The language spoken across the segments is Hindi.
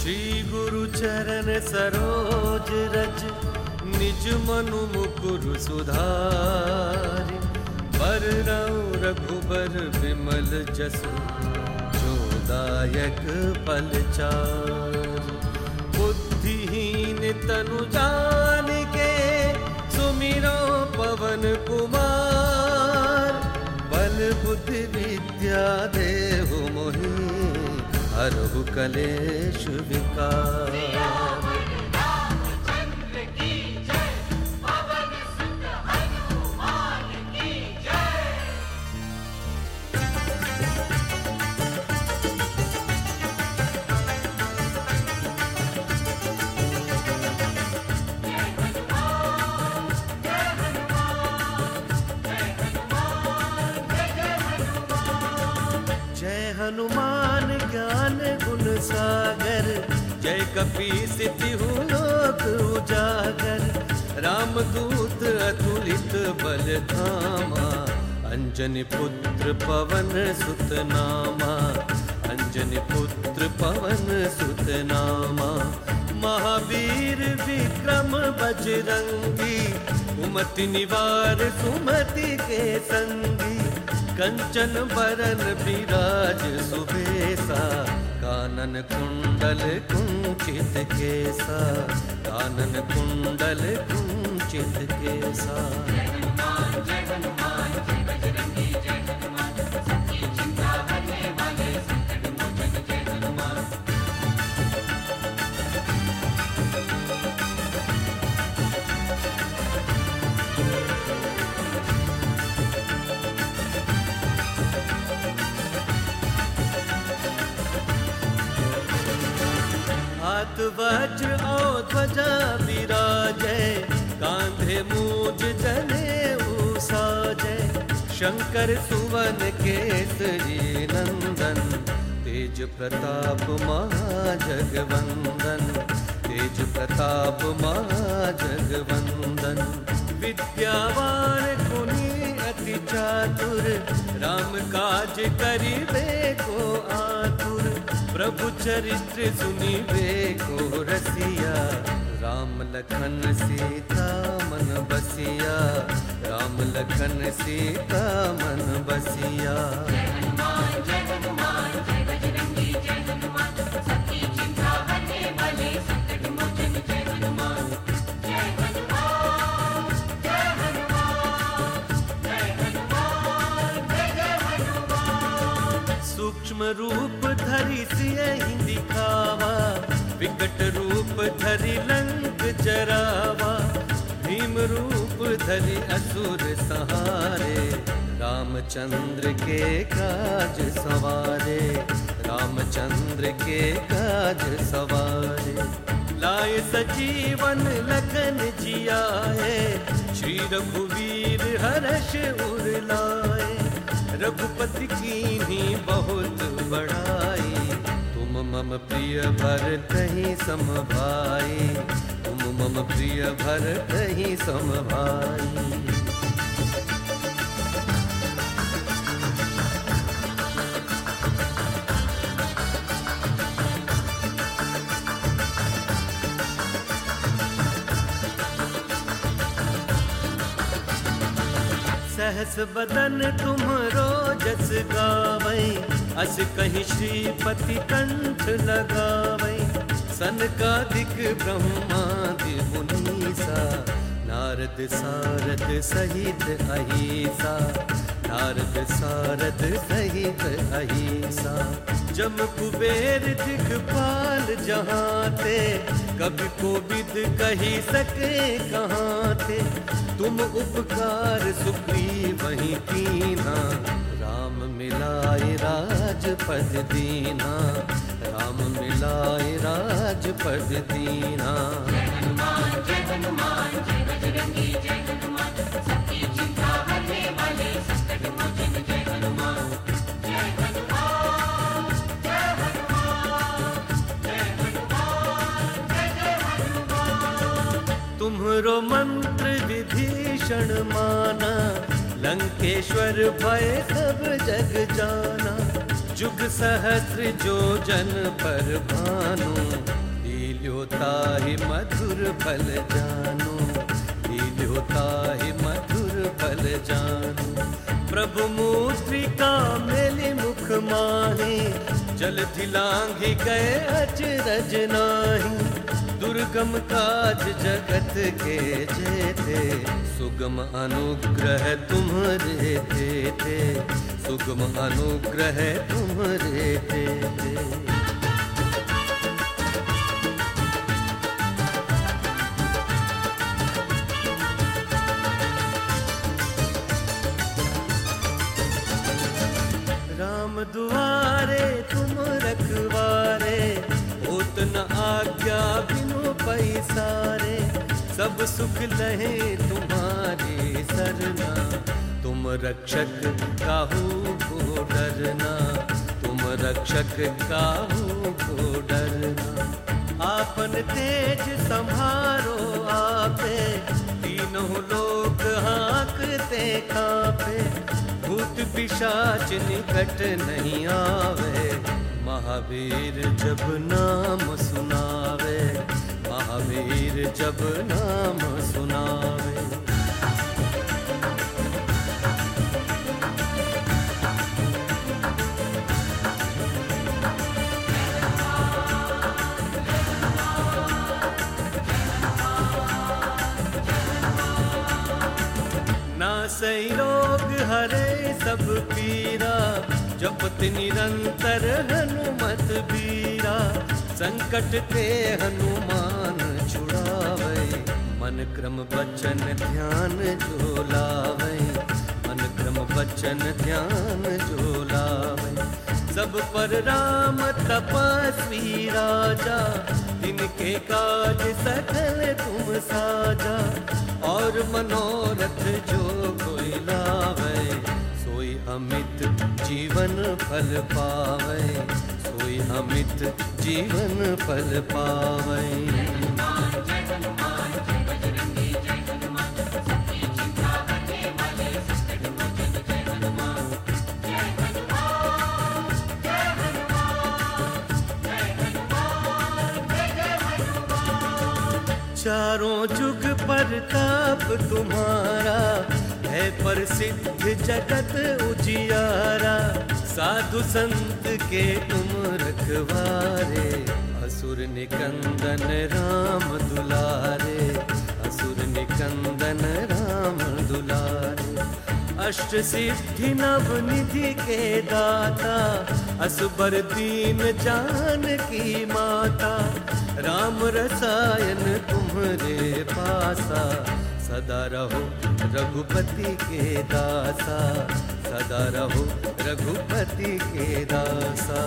श्री गुरु चरण सरोज रज निज मनु मुकुरु सुधारि बरनउँ रघुबर विमल जसु जोदायक फलचारि। बुद्धिहीन तनु जानिके सुमिरो पवन कुमार बल बुद्धि विद्या देहु मोहि हरहु कलेश विकार। हनुमान ज्ञान गुण सागर जय कपीस तिहु लोक उजागर। रामदूत अतुलित बल धामा अंजनी पुत्र पवन सुत नामा। अंजनी पुत्र पवन सुत नामा। महावीर विक्रम बजरंगी कुमति निवार सुमति के संगी। कंचन बरन विराज सुबेसा कानन कुंडल कुंचित केसा। कानन कुंडल कुंचित केसा। जय हनुमान जय हनुमान जय बजरंगी जय हनुमान सबकी चिंता करने वाले संकट मोचन जय हनुमान। हाथ वज्र और ध्वजा विराजै कांधे मूज जनेऊ साजै। शंकर सुवन केसरी नंदन तेज प्रताप महाजगवंदन। तेज प्रताप महाजगवंदन। विद्यावान गुणी अति चातुर राम काज करिबे को आतुर। प्रभु चरित्र सुनिबे को रसिया राम लखन सीता मन बसिया। राम लखन सीता मन बसिया। जय हनुमान जय हनुमान जय बजरंगी जय हनुमान सबकी चिंता करने वाले संकट मोचन जय हनुमान। जय हनुमान जय हनुमान जय हनुमान जय हनुमान। सूक्ष्म रूप धरि सियहि दिखावा विकट रूप धरि लंक जरावा। भीम रूप धरि असुर सहारे रामचंद्र के काज सवारे। रामचंद्र के काज सवारे। लाए सजीवन लखन जियाए श्री रघुवीर हर्ष उर लाए। रघुपति कीन्ही बहुत बड़ाई तुम मम प्रिय भरतहि सम भाई। तुम मम प्रिय भरतहि सम भाई। सहस बदन तुम्हरो जस गावै अस कहीं श्रीपति कंठ लगावै। सनकादिक ब्रह्मादि मुनीसा नारद सारद सहित अहिसा। नारद सारद सहित अहिसा। जम कुबेर दिखपाल जहाँ थे कभी कोविद कही सके कहाँ थे। तुम उपकार सुग्रीव वहीं कीन्हा राम मिलाए राजपद दीना। राम मिलाए राजपद दीना। जय हनुमान जय हनुमान जय बजरंगी जय हनुमान सबकी चिंता करने वाले संकट मोचन जय हनुमान। जय हनुमान जय हनुमान जय हनुमान जय हनुमान। तुम्हरो मंत्र विभीषण माना लंकेश्वर भय सब जग जाना। जुग सहस्र जो जन पर भानु, लील्योता ही मधुर फल जानो, लील्योता ही मधुर फल जानो। प्रभु मूत्रिका मेली मुख माही, जल लांघि गए अचरज नाही। दुर्गम काज जगत के जेते, सुगम अनुग्रह तुम्हारे थे, सुगम अनुग्रह तुम्हारे थे। राम दुआरे तुम रखवारे, होत न आज्ञा बिनु पैसारे। सब सुख लहे तुम्हारी सरना, तुम रक्षक काहू को डरना, तुम रक्षक काहू को डरना। आपन तेज संभारो आपे, तीनों लोक हाँकते कांपे। भूत पिशाच निकट नहीं आवे, महावीर जब नाम सुनावे, महावीर जब नाम सुनावे। नासै रोग हरे सब पीरा, जपत निरंतर हनुमत बीरा। संकट ते हनुमान छुड़ावे, मन क्रम वचन ध्यान जो लावे, मन क्रम वचन ध्यान जो लावे। सब पर राम तपस्वी राजा, तिनके काज सकल तुम साजा। और मनोरथ जो कोई लावे, सोई अमित जीवन फल पावे, सोई अमित जीवन फल पावे। चारों जुग परताप तुम्हारा, है प्रसिद्ध जगत उजियारा। साधु संत के तुम रखवारे, असुर निकंदन राम दुलारे, असुर निकंदन राम दुलारे। अष्ट सिद्धि नव निधि के दाता, असबर दीन जानकी माता। राम रसायन तुम्हारे पासा, सदा रहो रघुपति के दासा, सदा रहो रघुपति के दासा।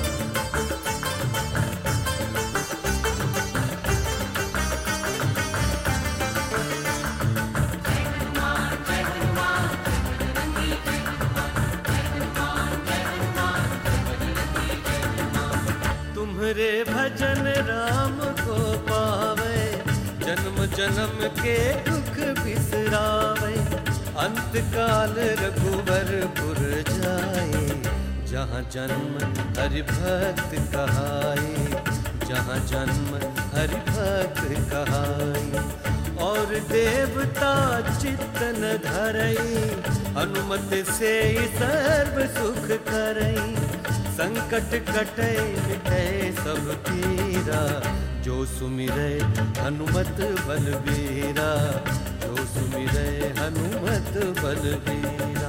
तुम्हारे भजन राम को पावे, जन्म जन्म के दुख बिसरावे। अंत काल रघुवरपुर जाए, जहाँ जन्म हरि भक्त कहाए, जहाँ जन्म हरि भक्त कहाए। और देवता चित्तन धरई, हनुमत से सर्व सुख करई। संकट कटे मिटे सब पीरा, जो सुमिरै हनुमत बलबीरा, जो सुमिरै हनुमत बलबीरा।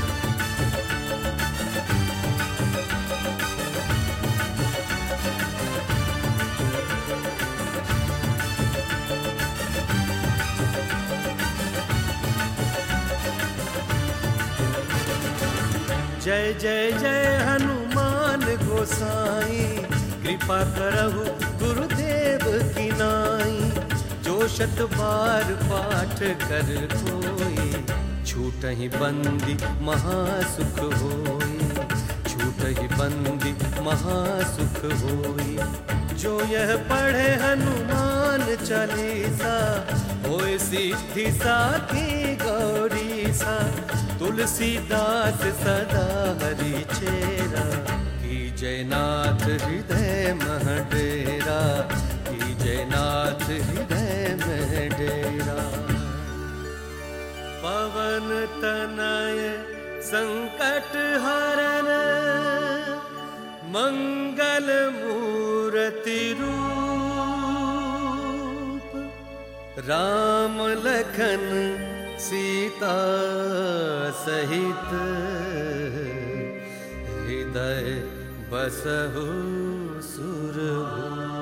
जय जय जय हनुमान गोसाई, कृपा करहु गुरुदेव की नाई। जो शत बार पाठ कर कोई, छूटहि बंदी महासुख होई, छूटहि बंदी महासुख होई। जो यह पढ़े हनुमान चालीसा, होए सिद्धि साखी गौरी सा। तुलसीदास सदा हरि चेरा, संकट हरन मंगल मूर्ति रूप, राम लखन सीता सहित हृदय बसहु सुरभूप।